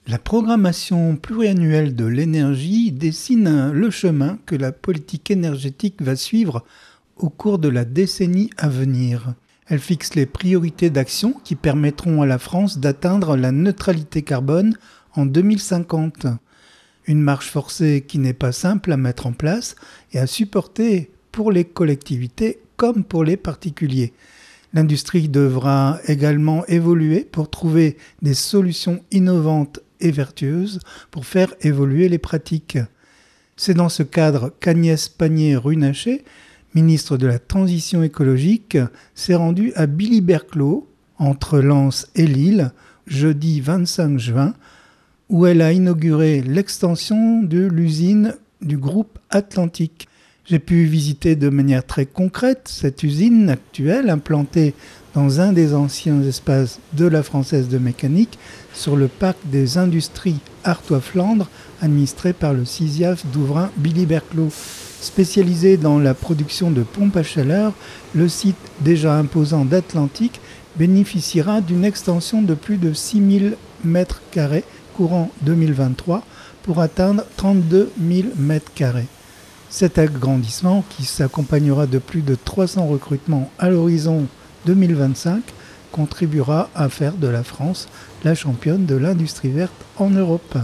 La programmation pluriannuelle de l'énergie dessine le chemin que la politique énergétique va suivre au cours de la décennie à venir. Elle fixe les priorités d'action qui permettront à la France d'atteindre la neutralité carbone en 2050. Une marche forcée qui n'est pas simple à mettre en place et à supporter pour les collectivités comme pour les particuliers. L'industrie devra également évoluer pour trouver des solutions innovantes et vertueuses pour faire évoluer les pratiques. C'est dans ce cadre qu'Agnès Pannier-Runacher, ministre de la Transition écologique, s'est rendue à Billy-Berclau, entre Lens et Lille, jeudi 25 juin, où elle a inauguré l'extension de l'usine du groupe Atlantique. J'ai pu visiter de manière très concrète cette usine actuelle implantée dans un des anciens espaces de la Française de Mécanique sur le parc des Industries Artois-Flandre administré par le CISIAF d'Ouvrin Billy-Berclau. Spécialisé dans la production de pompes à chaleur, le site déjà imposant d'Atlantique bénéficiera d'une extension de plus de 6000 m² courant 2023 pour atteindre 32 000 m². Cet agrandissement, qui s'accompagnera de plus de 300 recrutements à l'horizon 2025, contribuera à faire de la France la championne de l'industrie verte en Europe.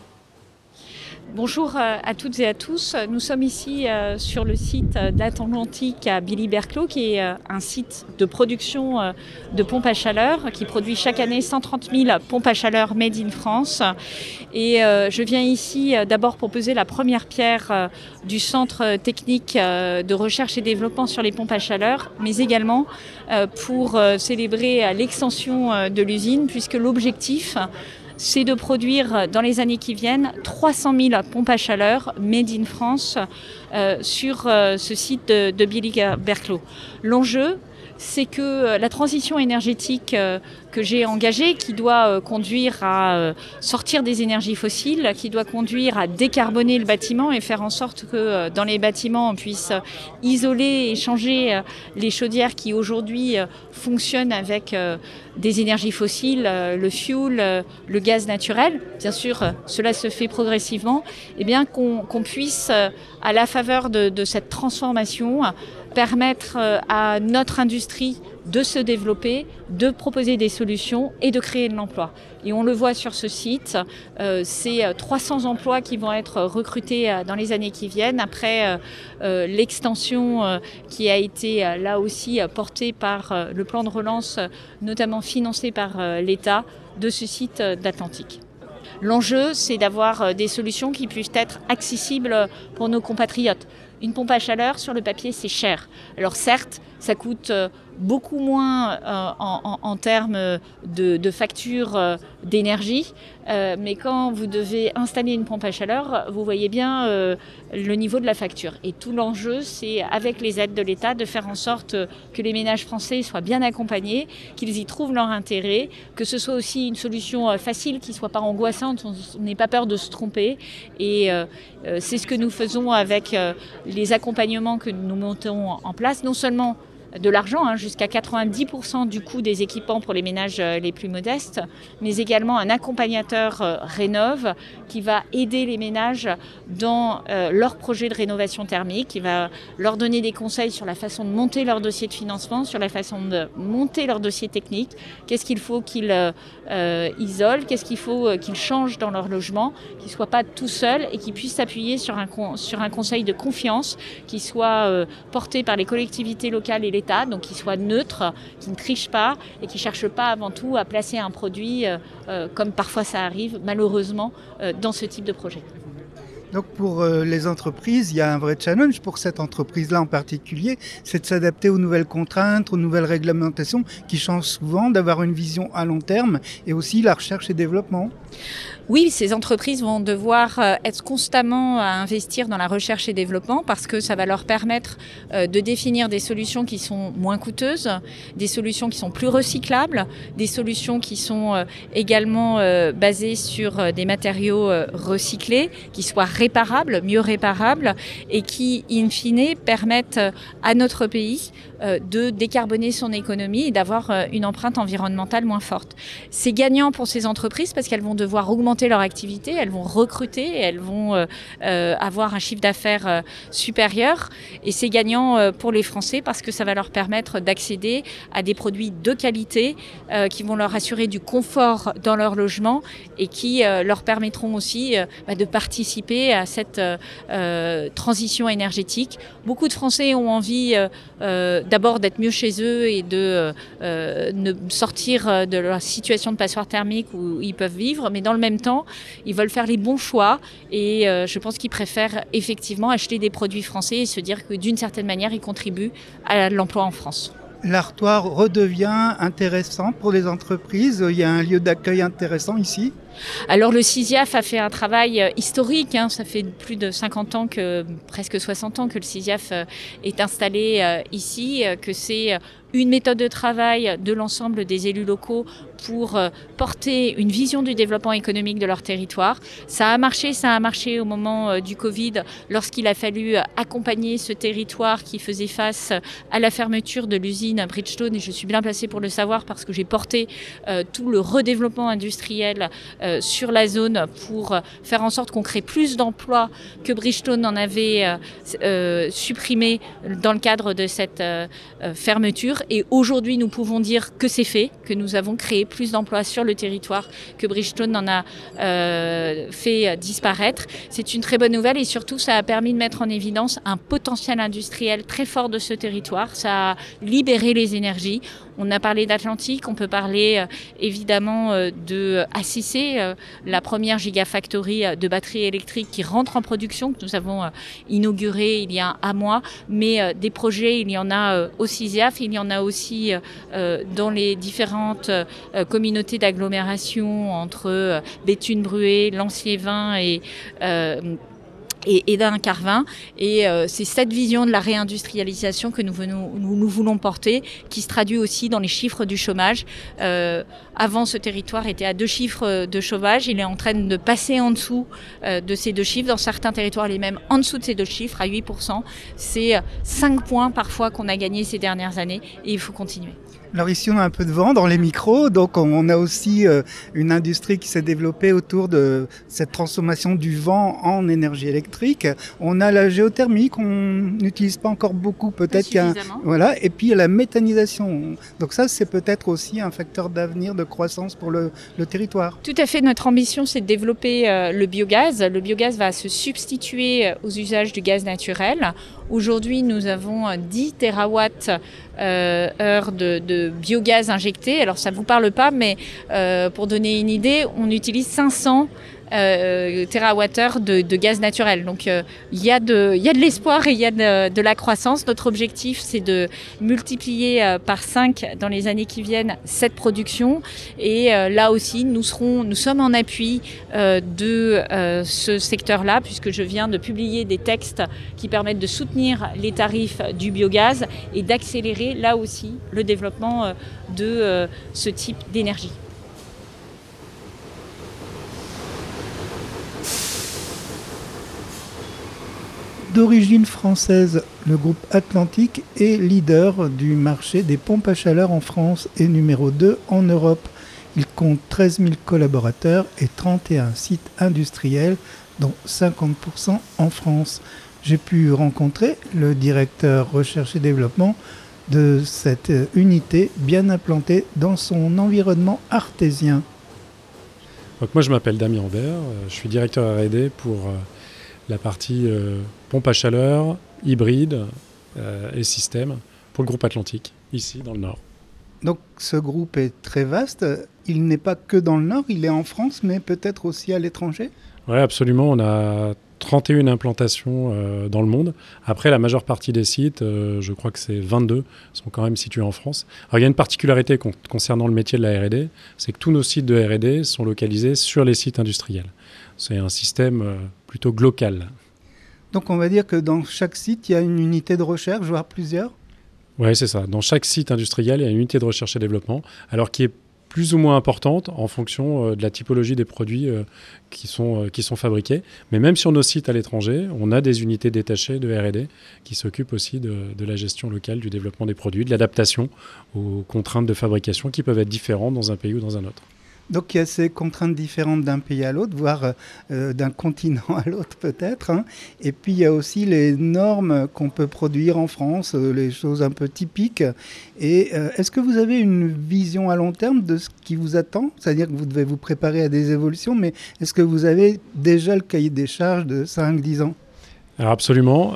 Bonjour à toutes et à tous. Nous sommes ici sur le site d'Atlantique à Billy-Berclau, qui est un site de production de pompes à chaleur, qui produit chaque année 130 000 pompes à chaleur made in France. Et je viens ici d'abord pour poser la première pierre du centre technique de recherche et développement sur les pompes à chaleur, mais également pour célébrer l'extension de l'usine, puisque l'objectif, c'est de produire dans les années qui viennent 300 000 pompes à chaleur made in France sur ce site de Billy-Berclau. L'enjeu, c'est que la transition énergétique que j'ai engagée, qui doit conduire à sortir des énergies fossiles, qui doit conduire à décarboner le bâtiment et faire en sorte que dans les bâtiments, on puisse isoler et changer les chaudières qui aujourd'hui fonctionnent avec des énergies fossiles, le fuel, le gaz naturel. Bien sûr, cela se fait progressivement. Et bien qu'on puisse, à la faveur de cette transformation, permettre à notre industrie de se développer, de proposer des solutions et de créer de l'emploi. Et on le voit sur ce site, c'est 300 emplois qui vont être recrutés dans les années qui viennent, après l'extension qui a été là aussi portée par le plan de relance, notamment financé par l'État, de ce site d'Atlantique. L'enjeu, c'est d'avoir des solutions qui puissent être accessibles pour nos compatriotes. Une pompe à chaleur, sur le papier, c'est cher. Alors certes, ça coûte beaucoup moins en termes de facture d'énergie, mais quand vous devez installer une pompe à chaleur, vous voyez bien le niveau de la facture. Et tout l'enjeu, c'est avec les aides de l'État de faire en sorte que les ménages français soient bien accompagnés, qu'ils y trouvent leur intérêt, que ce soit aussi une solution facile, qui ne soit pas angoissante, on n'ait pas peur de se tromper. Et c'est ce que nous faisons avec les accompagnements que nous montons en place, non seulement de l'argent, jusqu'à 90% du coût des équipements pour les ménages les plus modestes, mais également un accompagnateur Rénov qui va aider les ménages dans leur projet de rénovation thermique, qui va leur donner des conseils sur la façon de monter leur dossier de financement, sur la façon de monter leur dossier technique, qu'est-ce qu'il faut qu'ils isolent, qu'est-ce qu'il faut qu'ils changent dans leur logement, qu'ils ne soient pas tout seuls et qu'ils puissent s'appuyer sur un conseil de confiance qui soit porté par les collectivités locales et l'État, donc qui soit neutre, qui ne triche pas et qui ne cherche pas avant tout à placer un produit, comme parfois ça arrive malheureusement, dans ce type de projet. Donc pour les entreprises, il y a un vrai challenge pour cette entreprise-là en particulier, c'est de s'adapter aux nouvelles contraintes, aux nouvelles réglementations qui changent souvent, d'avoir une vision à long terme et aussi la recherche et développement. Oui, ces entreprises vont devoir être constamment à investir dans la recherche et développement parce que ça va leur permettre de définir des solutions qui sont moins coûteuses, des solutions qui sont plus recyclables, des solutions qui sont également basées sur des matériaux recyclés, qui soient réparables, mieux réparables, et qui, in fine, permettent à notre pays de décarboner son économie et d'avoir une empreinte environnementale moins forte. C'est gagnant pour ces entreprises parce qu'elles vont devoir augmenter leur activité, elles vont recruter, elles vont avoir un chiffre d'affaires supérieur, et c'est gagnant pour les Français parce que ça va leur permettre d'accéder à des produits de qualité qui vont leur assurer du confort dans leur logement et qui leur permettront aussi de participer à cette transition énergétique. Beaucoup de Français ont envie d'abord d'être mieux chez eux et de ne sortir de leur situation de passoire thermique où ils peuvent vivre, mais dans le même temps, ils veulent faire les bons choix et je pense qu'ils préfèrent effectivement acheter des produits français et se dire que d'une certaine manière, ils contribuent à l'emploi en France. L'Artois redevient intéressant pour les entreprises. Il y a un lieu d'accueil intéressant ici. Alors le CISIAF a fait un travail historique, ça fait plus de 50 ans, presque 60 ans que le CISIAF est installé ici, que c'est une méthode de travail de l'ensemble des élus locaux pour porter une vision du développement économique de leur territoire. Ça a marché au moment du Covid, lorsqu'il a fallu accompagner ce territoire qui faisait face à la fermeture de l'usine Bridgestone, et je suis bien placée pour le savoir parce que j'ai porté tout le redéveloppement industriel sur la zone pour faire en sorte qu'on crée plus d'emplois que Bridgestone en avait supprimé dans le cadre de cette fermeture. Et aujourd'hui, nous pouvons dire que c'est fait, que nous avons créé plus d'emplois sur le territoire que Bridgestone en a fait disparaître. C'est une très bonne nouvelle et surtout, ça a permis de mettre en évidence un potentiel industriel très fort de ce territoire. Ça a libéré les énergies. On a parlé d'Atlantique, on peut parler évidemment de ACC, la première gigafactory de batteries électriques qui rentre en production, que nous avons inaugurée il y a un mois. Mais des projets, il y en a au CISIAF, il y en a aussi dans les différentes communautés d'agglomération entre Béthune-Bruay, Lens-Liévin et d'Un-Carvin. Et c'est cette vision de la réindustrialisation que nous voulons porter, qui se traduit aussi dans les chiffres du chômage. Avant, ce territoire était à 2 chiffres de chômage. Il est en train de passer en dessous de ces 2 chiffres. Dans certains territoires, il est même en dessous de ces 2 chiffres, à 8%. C'est 5 points parfois qu'on a gagné ces dernières années et il faut continuer. Alors ici, on a un peu de vent dans les micros, donc on a aussi une industrie qui s'est développée autour de cette transformation du vent en énergie électrique. On a la géothermie qu'on n'utilise pas encore beaucoup, peut-être voilà, et puis la méthanisation. Donc ça, c'est peut-être aussi un facteur d'avenir, de croissance pour le territoire. Tout à fait. Notre ambition, c'est de développer le biogaz. Le biogaz va se substituer aux usages du gaz naturel. Aujourd'hui, nous avons 10 TWh de biogaz injecté. Alors, ça ne vous parle pas, mais pour donner une idée, on utilise 500 TWh de gaz naturel. Donc, il y a de l'espoir et il y a de la croissance. Notre objectif, c'est de multiplier par 5 dans les années qui viennent cette production. Et là aussi, nous sommes en appui de ce secteur-là, puisque je viens de publier des textes qui permettent de soutenir les tarifs du biogaz et d'accélérer là aussi le développement de ce type d'énergie. D'origine française, le groupe Atlantique est leader du marché des pompes à chaleur en France et numéro 2 en Europe. Il compte 13 000 collaborateurs et 31 sites industriels, dont 50% en France. J'ai pu rencontrer le directeur recherche et développement de cette unité bien implantée dans son environnement artésien. Donc moi je m'appelle Damien Ambert, je suis directeur R&D pour la partie pompe à chaleur, hybride et système pour le groupe Atlantique, ici dans le Nord. Donc ce groupe est très vaste, il n'est pas que dans le Nord, il est en France mais peut-être aussi à l'étranger ? Oui, absolument, on a 31 implantations dans le monde. Après, la majeure partie des sites, je crois que c'est 22, sont quand même situés en France. Alors, il y a une particularité concernant le métier de la R&D, c'est que tous nos sites de R&D sont localisés sur les sites industriels. C'est un système plutôt glocal. Donc on va dire que dans chaque site, il y a une unité de recherche, voire plusieurs ? Oui, c'est ça. Dans chaque site industriel, il y a une unité de recherche et développement, alors qui est plus ou moins importantes en fonction de la typologie des produits qui sont fabriqués. Mais même sur nos sites à l'étranger, on a des unités détachées de R&D qui s'occupent aussi de la gestion locale, du développement des produits, de l'adaptation aux contraintes de fabrication qui peuvent être différentes dans un pays ou dans un autre. Donc il y a ces contraintes différentes d'un pays à l'autre, voire d'un continent à l'autre peut-être. Hein. Et puis il y a aussi les normes qu'on peut produire en France, les choses un peu typiques. Et est-ce que vous avez une vision à long terme de ce qui vous attend ? C'est-à-dire que vous devez vous préparer à des évolutions, mais est-ce que vous avez déjà le cahier des charges de 5-10 ans ? Alors absolument.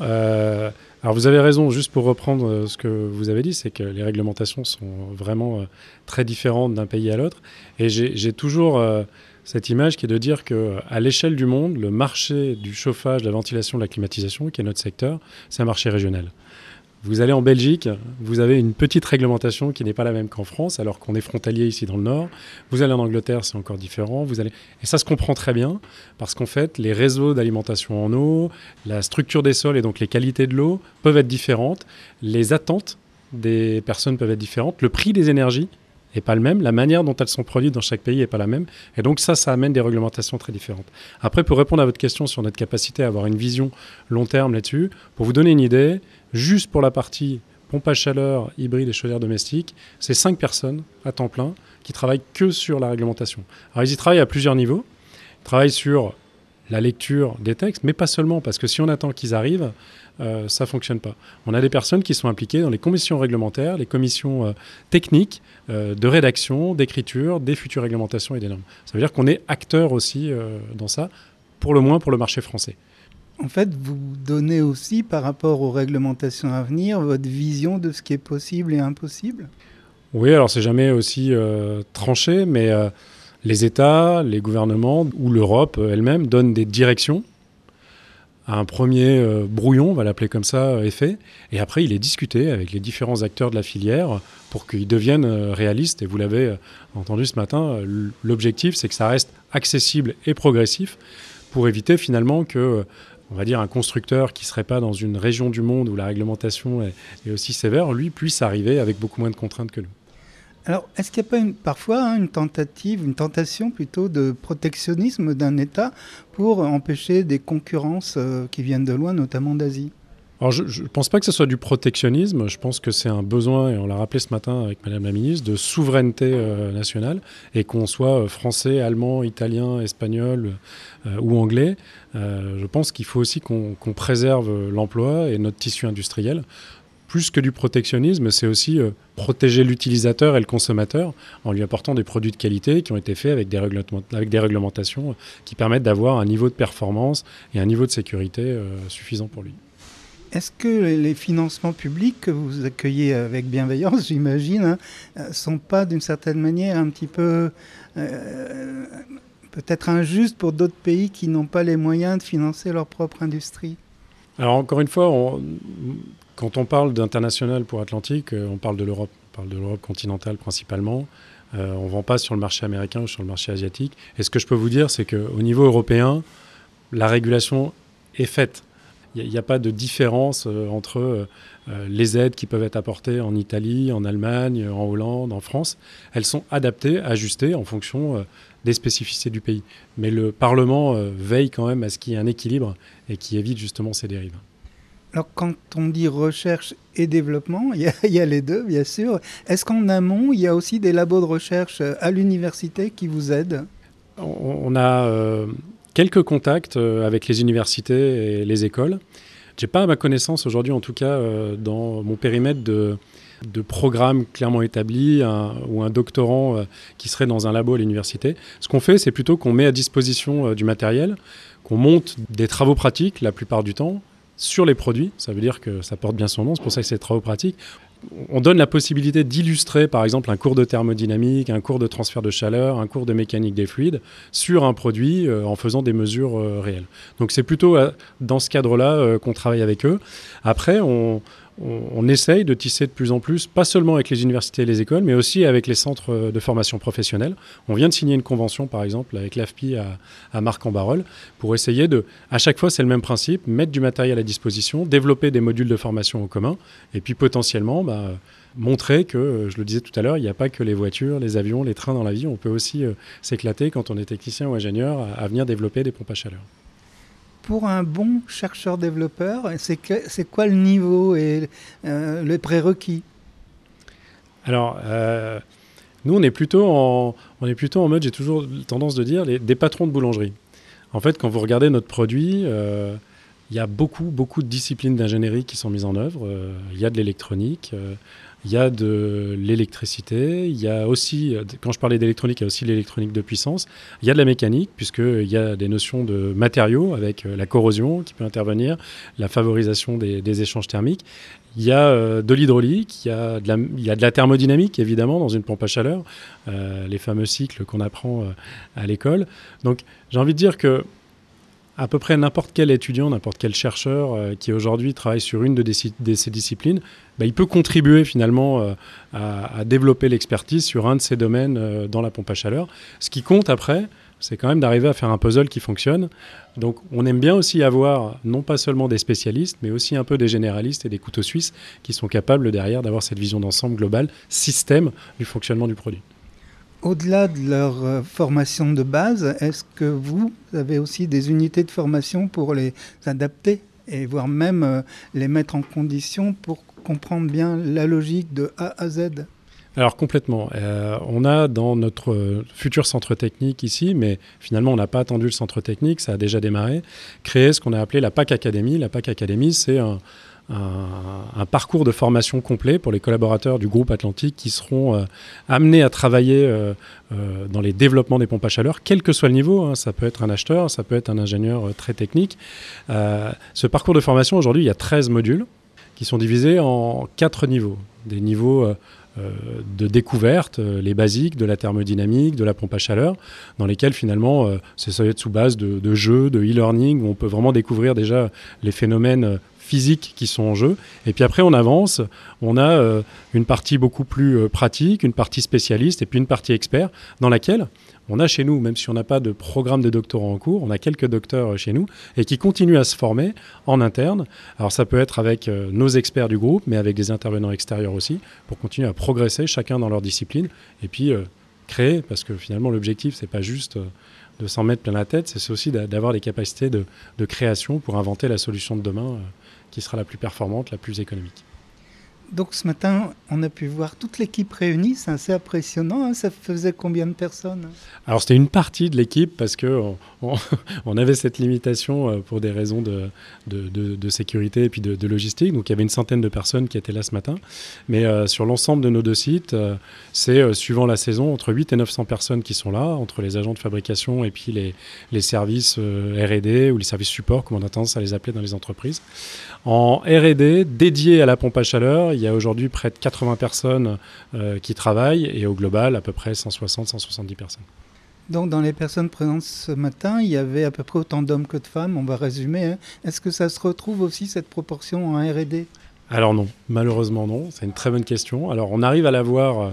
Alors vous avez raison, juste pour reprendre ce que vous avez dit, c'est que les réglementations sont vraiment très différentes d'un pays à l'autre. Et j'ai toujours cette image qui est de dire qu'à l'échelle du monde, le marché du chauffage, de la ventilation, de la climatisation, qui est notre secteur, c'est un marché régional. Vous allez en Belgique, vous avez une petite réglementation qui n'est pas la même qu'en France, alors qu'on est frontalier ici dans le Nord. Vous allez en Angleterre, c'est encore différent. Et ça se comprend très bien, parce qu'en fait, les réseaux d'alimentation en eau, la structure des sols et donc les qualités de l'eau peuvent être différentes. Les attentes des personnes peuvent être différentes. Le prix des énergies n'est pas le même. La manière dont elles sont produites dans chaque pays n'est pas la même. Et donc ça amène des réglementations très différentes. Après, pour répondre à votre question sur notre capacité à avoir une vision long terme là-dessus, pour vous donner une idée, juste pour la partie pompe à chaleur, hybride et chaudière domestique, c'est 5 personnes à temps plein qui travaillent que sur la réglementation. Alors ils y travaillent à plusieurs niveaux. Ils travaillent sur la lecture des textes, mais pas seulement, parce que si on attend qu'ils arrivent, ça ne fonctionne pas. On a des personnes qui sont impliquées dans les commissions réglementaires, les commissions techniques de rédaction, d'écriture, des futures réglementations et des normes. Ça veut dire qu'on est acteur aussi dans ça, pour le moins pour le marché français. En fait, vous donnez aussi, par rapport aux réglementations à venir, votre vision de ce qui est possible et impossible ? Oui, alors c'est jamais aussi tranché, mais les États, les gouvernements ou l'Europe elle-même donnent des directions. Un premier brouillon, on va l'appeler comme ça, est fait. Et après, il est discuté avec les différents acteurs de la filière pour qu'ils deviennent réalistes. Et vous l'avez entendu ce matin, l'objectif, c'est que ça reste accessible et progressif pour éviter finalement que, on va dire, un constructeur qui ne serait pas dans une région du monde où la réglementation est aussi sévère, lui, puisse arriver avec beaucoup moins de contraintes que nous. Alors, est-ce qu'il n'y a pas parfois une tentation plutôt de protectionnisme d'un État pour empêcher des concurrences qui viennent de loin, notamment d'Asie ? Alors, je ne pense pas que ce soit du protectionnisme. Je pense que c'est un besoin, et on l'a rappelé ce matin avec Madame la Ministre, de souveraineté nationale, et qu'on soit français, allemand, italien, espagnol ou anglais. Je pense qu'il faut aussi qu'on préserve l'emploi et notre tissu industriel. Plus que du protectionnisme, c'est aussi protéger l'utilisateur et le consommateur en lui apportant des produits de qualité qui ont été faits avec des réglementations qui permettent d'avoir un niveau de performance et un niveau de sécurité suffisant pour lui. Est-ce que les financements publics que vous accueillez avec bienveillance, j'imagine, sont pas d'une certaine manière un petit peu peut-être injustes pour d'autres pays qui n'ont pas les moyens de financer leur propre industrie ? Alors encore une fois, quand on parle d'international pour Atlantique, on parle de l'Europe. On parle de l'Europe continentale principalement. On ne vend pas sur le marché américain ou sur le marché asiatique. Et ce que je peux vous dire, c'est qu'au niveau européen, la régulation est faite. Il n'y a pas de différence entre les aides qui peuvent être apportées en Italie, en Allemagne, en Hollande, en France. Elles sont adaptées, ajustées en fonction des spécificités du pays. Mais le Parlement veille quand même à ce qu'il y ait un équilibre et qui évite justement ces dérives. Alors, quand on dit recherche et développement, il y a les deux, bien sûr. Est-ce qu'en amont, il y a aussi des labos de recherche à l'université qui vous aident ? On a quelques contacts avec les universités et les écoles. Je n'ai pas à ma connaissance aujourd'hui, en tout cas, dans mon périmètre de programme clairement établi ou un doctorant qui serait dans un labo à l'université. Ce qu'on fait, c'est plutôt qu'on met à disposition du matériel, qu'on monte des travaux pratiques la plupart du temps, sur les produits, ça veut dire que ça porte bien son nom, c'est pour ça que c'est des travaux pratiques. On donne la possibilité d'illustrer, par exemple, un cours de thermodynamique, un cours de transfert de chaleur, un cours de mécanique des fluides sur un produit en faisant des mesures réelles. Donc c'est plutôt dans ce cadre-là qu'on travaille avec eux. Après, on essaye de tisser de plus en plus, pas seulement avec les universités et les écoles, mais aussi avec les centres de formation professionnelle. On vient de signer une convention, par exemple, avec l'AFPI à Marc-en-Barœul, pour essayer à chaque fois, c'est le même principe, mettre du matériel à disposition, développer des modules de formation en commun, et puis potentiellement montrer que, je le disais tout à l'heure, il n'y a pas que les voitures, les avions, les trains dans la vie. On peut aussi s'éclater quand on est technicien ou ingénieur à venir développer des pompes à chaleur. Pour un bon chercheur-développeur, c'est quoi le niveau et le prérequis? Alors, nous, on est plutôt en mode, j'ai toujours tendance de dire, des patrons de boulangerie. En fait, quand vous regardez notre produit, il y a beaucoup de disciplines d'ingénierie qui sont mises en œuvre. Il y a de l'électronique, il y a de l'électricité, il y a aussi, quand je parlais d'électronique, il y a aussi l'électronique de puissance. Il y a de la mécanique, puisqu'il y a des notions de matériaux avec la corrosion qui peut intervenir, la favorisation des échanges thermiques. Il y a de l'hydraulique, il y a de la thermodynamique, évidemment, dans une pompe à chaleur, les fameux cycles qu'on apprend à l'école. Donc, j'ai envie de dire que à peu près n'importe quel étudiant, n'importe quel chercheur qui aujourd'hui travaille sur une de ces disciplines, il peut contribuer finalement à développer l'expertise sur un de ces domaines dans la pompe à chaleur. Ce qui compte après, c'est quand même d'arriver à faire un puzzle qui fonctionne. Donc on aime bien aussi avoir non pas seulement des spécialistes, mais aussi un peu des généralistes et des couteaux suisses qui sont capables derrière d'avoir cette vision d'ensemble globale, système du fonctionnement du produit. Au-delà de leur formation de base, est-ce que vous avez aussi des unités de formation pour les adapter et voire même les mettre en condition pour comprendre bien la logique de A à Z? Alors complètement. On a dans notre futur centre technique ici, mais finalement on n'a pas attendu le centre technique, ça a déjà démarré, créé ce qu'on a appelé la PAC Academy. La PAC Academy, c'est un parcours de formation complet pour les collaborateurs du groupe Atlantique qui seront amenés à travailler dans les développements des pompes à chaleur, quel que soit le niveau. Hein. Ça peut être un acheteur, ça peut être un ingénieur très technique. Ce parcours de formation, aujourd'hui, il y a 13 modules qui sont divisés en 4 niveaux. Des niveaux de découverte, les basiques de la thermodynamique, de la pompe à chaleur, dans lesquels finalement, ça va être sous base de jeux, de e-learning, où on peut vraiment découvrir déjà les phénomènes physiques qui sont en jeu. Et puis après, on avance. On a une partie beaucoup plus pratique, une partie spécialiste et puis une partie expert dans laquelle on a chez nous, même si on n'a pas de programme de doctorat en cours, on a quelques docteurs chez nous et qui continuent à se former en interne. Alors ça peut être avec nos experts du groupe, mais avec des intervenants extérieurs aussi, pour continuer à progresser chacun dans leur discipline et puis créer, parce que finalement l'objectif, c'est pas juste de s'en mettre plein la tête, c'est aussi d'avoir des capacités de création pour inventer la solution de demain qui sera la plus performante, la plus économique. Donc ce matin, on a pu voir toute l'équipe réunie, c'est assez impressionnant. Hein. Ça faisait combien de personnes? Alors c'était une partie de l'équipe parce qu'on avait cette limitation pour des raisons de sécurité et puis de logistique. Donc il y avait une centaine de personnes qui étaient là ce matin. Mais sur l'ensemble de nos 2 sites, c'est suivant la saison entre 8 et 900 personnes qui sont là, entre les agents de fabrication et puis les services R&D ou les services support, comme on a tendance à les appeler dans les entreprises. En R&D, dédié à la pompe à chaleur, il y a aujourd'hui près de 80 personnes qui travaillent et au global, à peu près 160-170 personnes. Donc dans les personnes présentes ce matin, il y avait à peu près autant d'hommes que de femmes, on va résumer. Hein. Est-ce que ça se retrouve aussi, cette proportion en R&D? Alors non, malheureusement non, c'est une très bonne question. Alors on arrive à la voir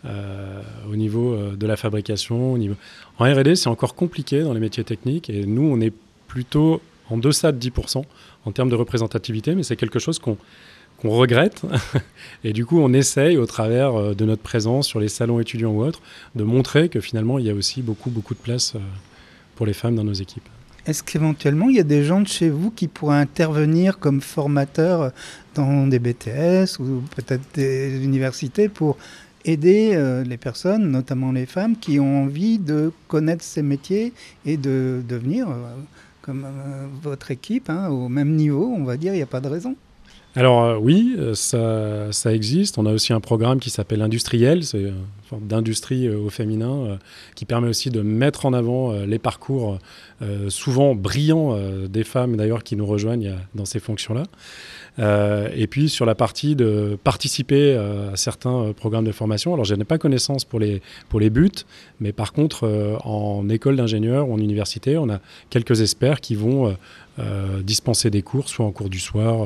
au niveau de la fabrication. En R&D, c'est encore compliqué dans les métiers techniques et nous, on est plutôt en deçà de 10% en termes de représentativité, mais c'est quelque chose qu'on regrette. Et du coup, on essaye, au travers de notre présence sur les salons étudiants ou autres, de montrer que finalement, il y a aussi beaucoup de place pour les femmes dans nos équipes. Est-ce qu'éventuellement, il y a des gens de chez vous qui pourraient intervenir comme formateurs dans des BTS ou peut-être des universités pour aider les personnes, notamment les femmes, qui ont envie de connaître ces métiers et de devenir, comme votre équipe, au même niveau, on va dire, il n'y a pas de raison? Alors oui, ça existe. On a aussi un programme qui s'appelle Industriel, c'est une forme d'industrie au féminin qui permet aussi de mettre en avant les parcours souvent brillants des femmes d'ailleurs qui nous rejoignent dans ces fonctions-là. Et puis sur la partie de participer à certains programmes de formation. Alors je n'ai pas connaissance pour les buts, mais par contre en école d'ingénieur ou en université, on a quelques experts qui vont dispenser des cours, soit en cours du soir,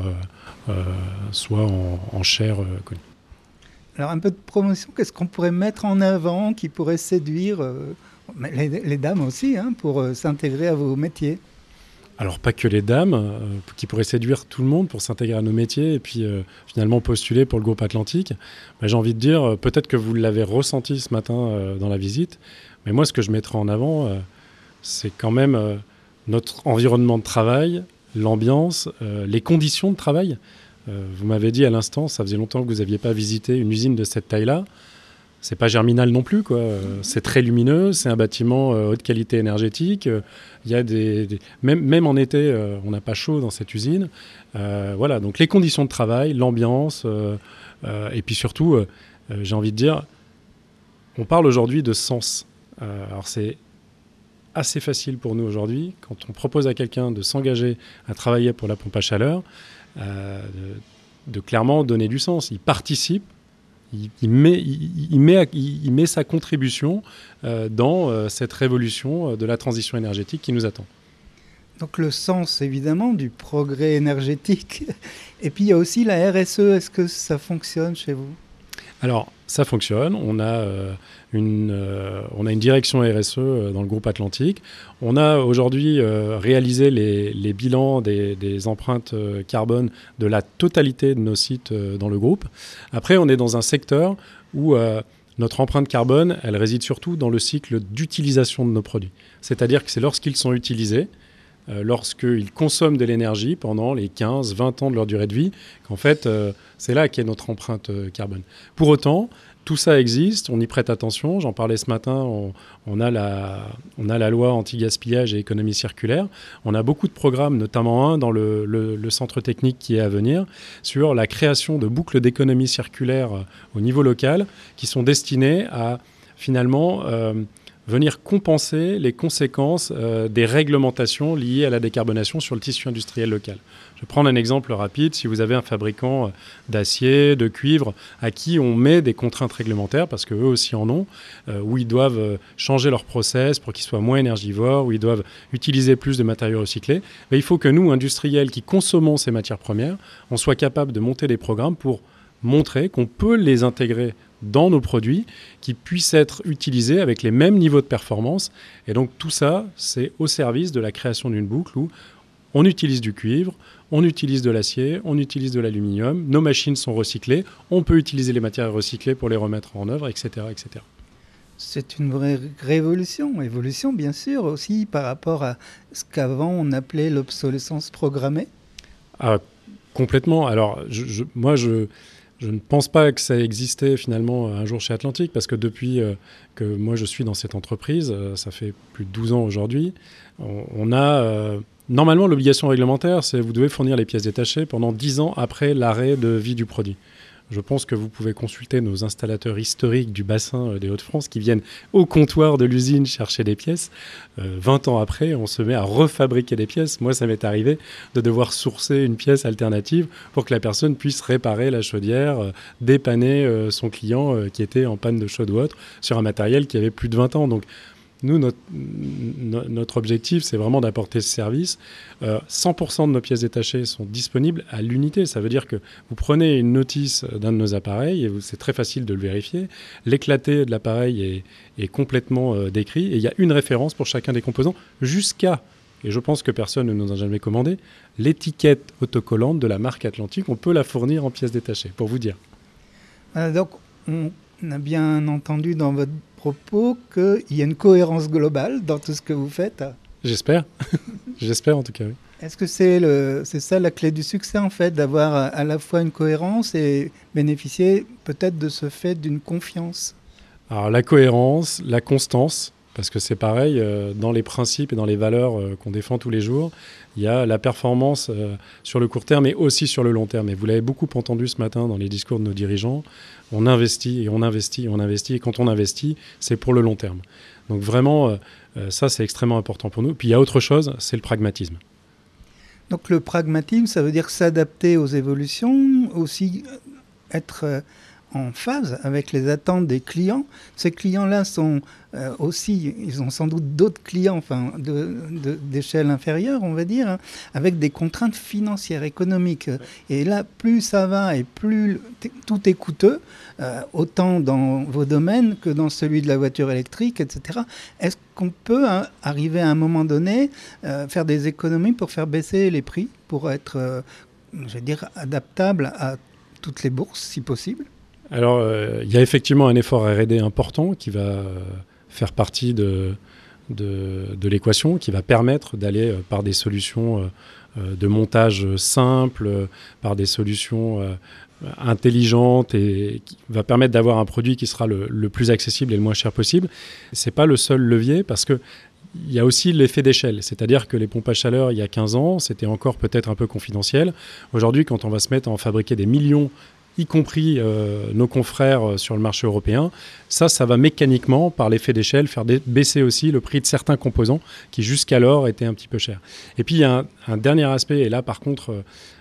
soit en chaire connue. Alors un peu de promotion, qu'est-ce qu'on pourrait mettre en avant qui pourrait séduire les dames aussi pour s'intégrer à vos métiers? Alors pas que les dames, qui pourraient séduire tout le monde pour s'intégrer à nos métiers et puis finalement postuler pour le groupe Atlantique. J'ai envie de dire, peut-être que vous l'avez ressenti ce matin dans la visite, mais moi ce que je mettrai en avant, c'est quand même notre environnement de travail, l'ambiance, les conditions de travail. Vous m'avez dit à l'instant, ça faisait longtemps que vous n'aviez pas visité une usine de cette taille-là. C'est pas Germinal non plus, quoi. C'est très lumineux, c'est un bâtiment haute qualité énergétique. Il y a même en été, on n'a pas chaud dans cette usine. Voilà, donc les conditions de travail, l'ambiance, et puis surtout, j'ai envie de dire, on parle aujourd'hui de sens. Alors c'est assez facile pour nous aujourd'hui, quand on propose à quelqu'un de s'engager à travailler pour la pompe à chaleur, de clairement donner du sens. Il participe. Il met sa contribution dans cette révolution de la transition énergétique qui nous attend. Donc le sens évidemment du progrès énergétique. Et puis il y a aussi la RSE. Est-ce que ça fonctionne chez vous ? Alors ça fonctionne. On a une direction RSE dans le groupe Atlantique. On a aujourd'hui réalisé les bilans des empreintes carbone de la totalité de nos sites dans le groupe. Après, on est dans un secteur où notre empreinte carbone, elle réside surtout dans le cycle d'utilisation de nos produits. C'est-à-dire que c'est lorsqu'ils sont utilisés, lorsqu'ils consomment de l'énergie pendant les 15-20 ans de leur durée de vie, qu'en fait, c'est là qu'est notre empreinte carbone. Pour autant, tout ça existe, on y prête attention. J'en parlais ce matin, on a la loi anti-gaspillage et économie circulaire. On a beaucoup de programmes, notamment un dans le centre technique qui est à venir, sur la création de boucles d'économie circulaire au niveau local, qui sont destinées à finalement venir compenser les conséquences des réglementations liées à la décarbonation sur le tissu industriel local. Je vais prendre un exemple rapide. Si vous avez un fabricant d'acier, de cuivre, à qui on met des contraintes réglementaires, parce qu'eux aussi en ont, où ils doivent changer leur process pour qu'ils soient moins énergivores, où ils doivent utiliser plus de matériaux recyclés, il faut que nous, industriels qui consommons ces matières premières, on soit capable de monter des programmes pour montrer qu'on peut les intégrer dans nos produits, qui puissent être utilisés avec les mêmes niveaux de performance. Et donc tout ça, c'est au service de la création d'une boucle où on utilise du cuivre, on utilise de l'acier, on utilise de l'aluminium, nos machines sont recyclées, on peut utiliser les matières recyclées pour les remettre en œuvre, etc. etc. C'est une vraie évolution bien sûr aussi par rapport à ce qu'avant on appelait l'obsolescence programmée. Complètement. Alors moi je ne pense pas que ça existait finalement un jour chez Atlantique, parce que depuis que moi je suis dans cette entreprise, ça fait plus de 12 ans aujourd'hui, on a normalement l'obligation réglementaire, c'est vous devez fournir les pièces détachées pendant 10 ans après l'arrêt de vie du produit. Je pense que vous pouvez consulter nos installateurs historiques du bassin des Hauts-de-France qui viennent au comptoir de l'usine chercher des pièces. 20 ans après, on se met à refabriquer des pièces. Moi, ça m'est arrivé de devoir sourcer une pièce alternative pour que la personne puisse réparer la chaudière, dépanner son client qui était en panne de chaude ou autre sur un matériel qui avait plus de 20 ans. Donc, nous, notre objectif, c'est vraiment d'apporter ce service. 100% de nos pièces détachées sont disponibles à l'unité. Ça veut dire que vous prenez une notice d'un de nos appareils, et c'est très facile de le vérifier. L'éclaté de l'appareil est complètement décrit, et il y a une référence pour chacun des composants, jusqu'à, et je pense que personne ne nous a jamais commandé, l'étiquette autocollante de la marque Atlantique. On peut la fournir en pièces détachées, pour vous dire. Donc, on a bien entendu dans votre propos qu'il y a une cohérence globale dans tout ce que vous faites. J'espère. J'espère en tout cas, oui. Est-ce que c'est ça la clé du succès en fait, d'avoir à la fois une cohérence et bénéficier peut-être de ce fait d'une confiance ? Alors la cohérence, la constance, parce que c'est pareil, dans les principes et dans les valeurs qu'on défend tous les jours, il y a la performance sur le court terme et aussi sur le long terme. Et vous l'avez beaucoup entendu ce matin dans les discours de nos dirigeants, on investit et on investit et on investit. Et quand on investit, c'est pour le long terme. Donc vraiment, ça c'est extrêmement important pour nous. Puis il y a autre chose, c'est le pragmatisme. Donc le pragmatisme, ça veut dire s'adapter aux évolutions, aussi être en phase avec les attentes des clients. Ces clients-là sont aussi, ils ont sans doute d'autres clients, d'échelle inférieure, on va dire, hein, avec des contraintes financières, économiques. Et là, plus ça va et plus tout est coûteux, autant dans vos domaines que dans celui de la voiture électrique, etc. Est-ce qu'on peut arriver à un moment donné, faire des économies pour faire baisser les prix, pour être, adaptable à toutes les bourses, si possible? Alors, il y a effectivement un effort R&D important qui va faire partie de l'équation, qui va permettre d'aller par des solutions de montage simples, par des solutions intelligentes, et qui va permettre d'avoir un produit qui sera le plus accessible et le moins cher possible. Ce n'est pas le seul levier, parce que il y a aussi l'effet d'échelle, c'est-à-dire que les pompes à chaleur, il y a 15 ans, c'était encore peut-être un peu confidentiel. Aujourd'hui, quand on va se mettre à en fabriquer des millions, y compris nos confrères sur le marché européen, ça va mécaniquement, par l'effet d'échelle, faire baisser aussi le prix de certains composants qui jusqu'alors étaient un petit peu chers. Et puis il y a un dernier aspect, et là par contre,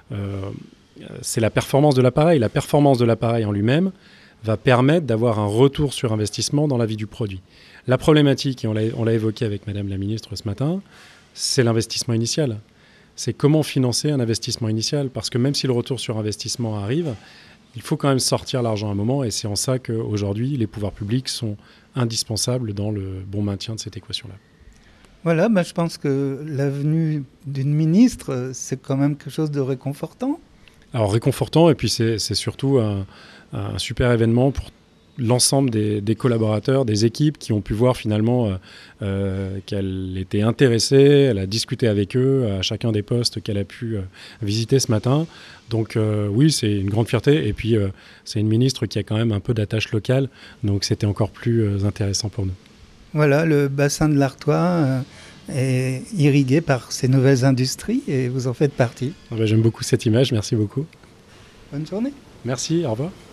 c'est la performance de l'appareil. La performance de l'appareil en lui-même va permettre d'avoir un retour sur investissement dans la vie du produit. La problématique, et on l'a évoqué avec Madame la Ministre ce matin, c'est l'investissement initial. C'est comment financer un investissement initial, parce que même si le retour sur investissement arrive, il faut quand même sortir l'argent à un moment, et c'est en ça qu'aujourd'hui, les pouvoirs publics sont indispensables dans le bon maintien de cette équation-là. Voilà, je pense que la venue d'une ministre, c'est quand même quelque chose de réconfortant. Alors réconfortant, et puis c'est surtout un super événement pour l'ensemble des collaborateurs, des équipes qui ont pu voir finalement qu'elle était intéressée, elle a discuté avec eux à chacun des postes qu'elle a pu visiter ce matin. Donc oui, c'est une grande fierté, et puis c'est une ministre qui a quand même un peu d'attache locale, donc c'était encore plus intéressant pour nous. Voilà, le bassin de l'Artois est irrigué par ces nouvelles industries, et vous en faites partie. J'aime beaucoup cette image, merci beaucoup. Bonne journée. Merci, au revoir.